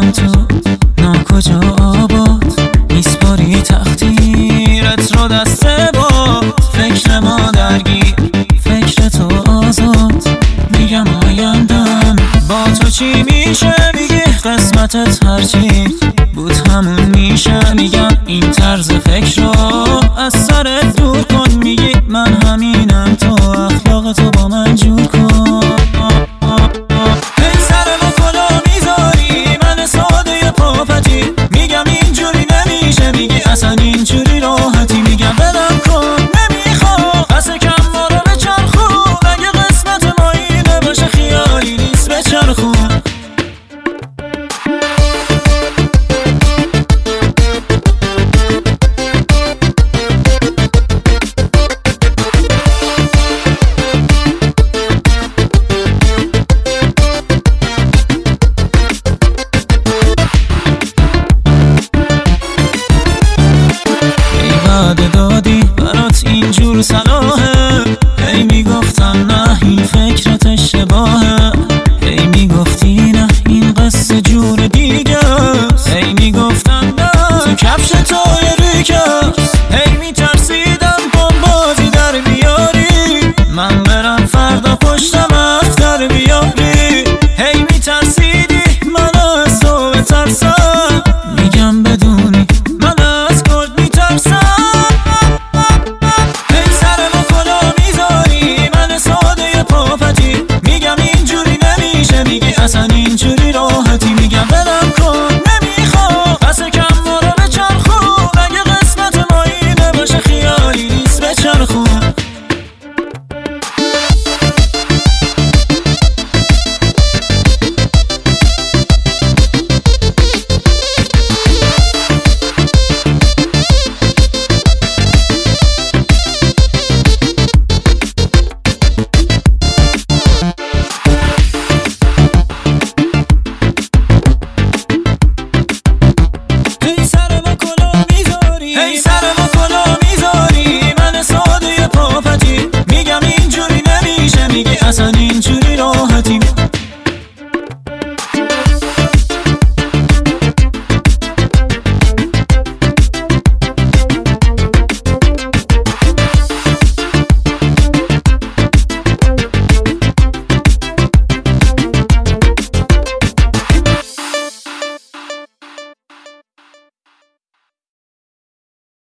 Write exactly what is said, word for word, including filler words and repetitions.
باشم تو ناکجا آباد میسپاری تقدیرت رو دست باد. فکر ما درگیر فکر تو آزاد میگم آیندم با تو چی میشه. میگی قسمتت هرچی بود همون میشه. میگم این طرز فکر رو از سرت دور کن. میگی من همینم تو اخلاق تو با من جور کن.